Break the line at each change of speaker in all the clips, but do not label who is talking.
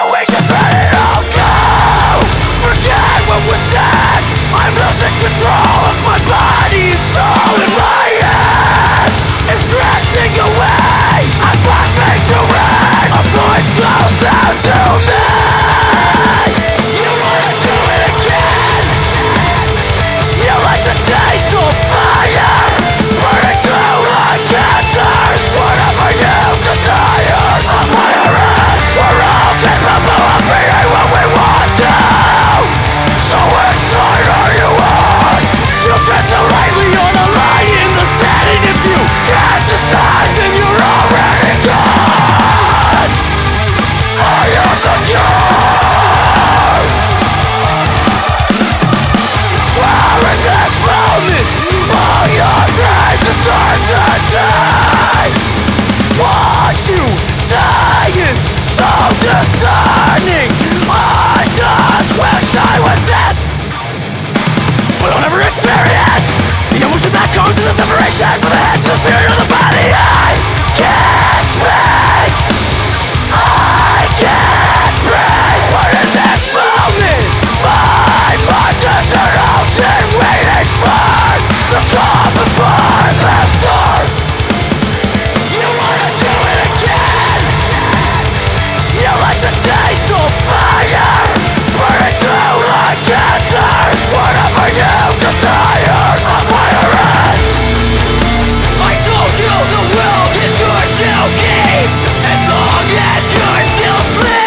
we just let it all go? Forget what was said. I'm losing control of my body and soul, and my head is drifting away as my face to red. A voice calls out to me. You wanna do it again? You like the taste of fire burning through like cancer. Whatever you desire, I'm higher end. We're all capable of being what we want to. So which side are you on? You dance so lightly on a line in the sand, and if you can't decide, then you're already gone. I am the cure. Where in this moment all your dreams are certainties? What you say is so discerning. I just wish I was dead, but I'll never experience the emotion that comes in the separation from the head to the spirit of the body. I can't speak, I can't breathe, but in this moment my mind is an ocean waiting for the calm before the storm. You wanna do it again? You like the taste of fire burning through like cancer. Whatever you desire, I'm higher end. I told you the world is yours to keep, as long as you're still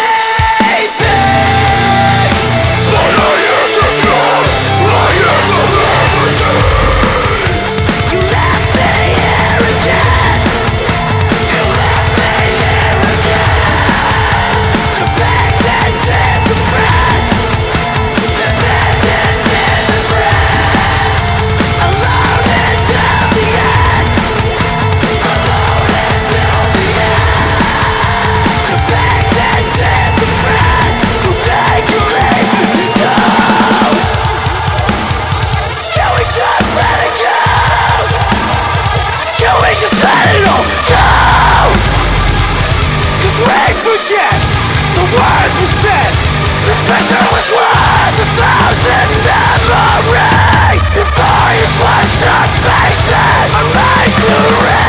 sleeping. But I am the cure, I am the remedy. You left me here again. You left me here again. Dependence is a friend. Dependence is a friend. Alone until the end. Alone until the end. Dependence is a friend. So take your leave and go. Can we just let it go? Can we just let it all go? 'Cause we forget the words we said. This picture was worth 1,000 memories. Before you splashed our faces, I made to read.